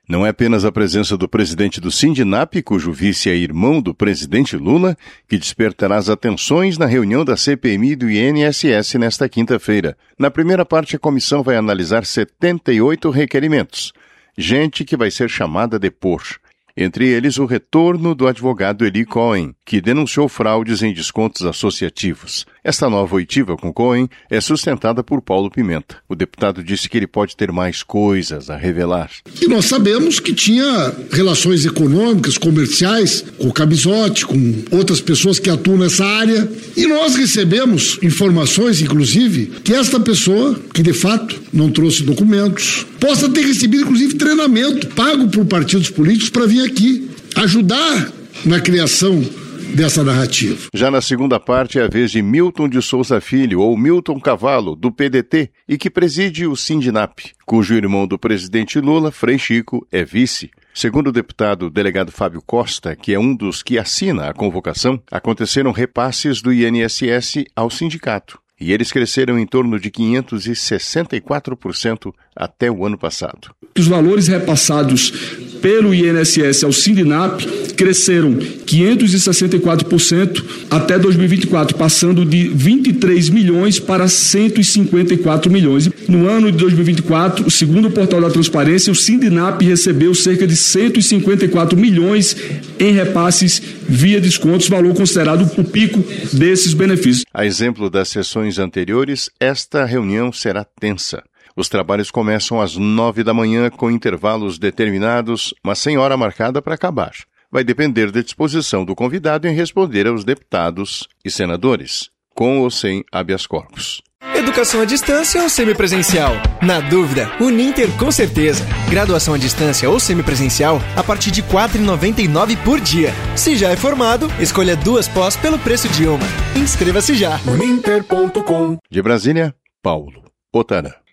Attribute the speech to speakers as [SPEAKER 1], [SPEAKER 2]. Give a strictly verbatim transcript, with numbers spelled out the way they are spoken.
[SPEAKER 1] Não é apenas a presença do presidente do Sindinap, cujo vice é irmão do presidente Lula, que despertará as atenções na reunião da C P M I do I N S S nesta quinta-feira. Na primeira parte, a comissão vai analisar setenta e oito requerimentos. Gente que vai ser chamada a depor. Entre eles, o retorno do advogado Eli Cohen, que denunciou fraudes em descontos associativos. Esta nova oitiva com Cohen é sustentada por Paulo Pimenta. O deputado disse que ele pode ter mais coisas a revelar.
[SPEAKER 2] E nós sabemos que tinha relações econômicas, comerciais, com o Camisotti, com outras pessoas que atuam nessa área. E nós recebemos informações, inclusive, que esta pessoa, que de fato não trouxe documentos, possa ter recebido, inclusive, treinamento pago por partidos políticos para vir aqui ajudar na criação dessa narrativa.
[SPEAKER 1] Já na segunda parte é a vez de Milton de Souza Filho, ou Milton Cavalo, do P D T, e que preside o Sindinap, cujo irmão do presidente Lula, Frei Chico, é vice. Segundo o deputado delegado Fábio Costa, que é um dos que assina a convocação, aconteceram repasses do I N S S ao sindicato. E eles cresceram em torno de quinhentos e sessenta e quatro por cento até o ano passado.
[SPEAKER 3] Os valores repassados pelo I N S S ao Sindinap cresceram quinhentos e sessenta e quatro por cento até dois mil e vinte e quatro, passando de vinte e três milhões para cento e cinquenta e quatro milhões. No ano de dois mil e vinte e quatro, segundo o Portal da Transparência, o Sindinap recebeu cerca de cento e cinquenta e quatro milhões em repasses via descontos, valor considerado o pico desses benefícios.
[SPEAKER 1] A exemplo das sessões anteriores, esta reunião será tensa. Os trabalhos começam às nove da manhã com intervalos determinados, mas sem hora marcada para acabar. Vai depender da disposição do convidado em responder aos deputados e senadores, com ou sem habeas corpus.
[SPEAKER 4] Educação à distância ou semipresencial? Na dúvida, Uninter com certeza. Graduação à distância ou semipresencial a partir de quatro reais e noventa e nove centavos por dia. Se já é formado, escolha duas pós pelo preço de uma. Inscreva-se já.
[SPEAKER 1] Uninter ponto com. De Brasília, Paulo Otara.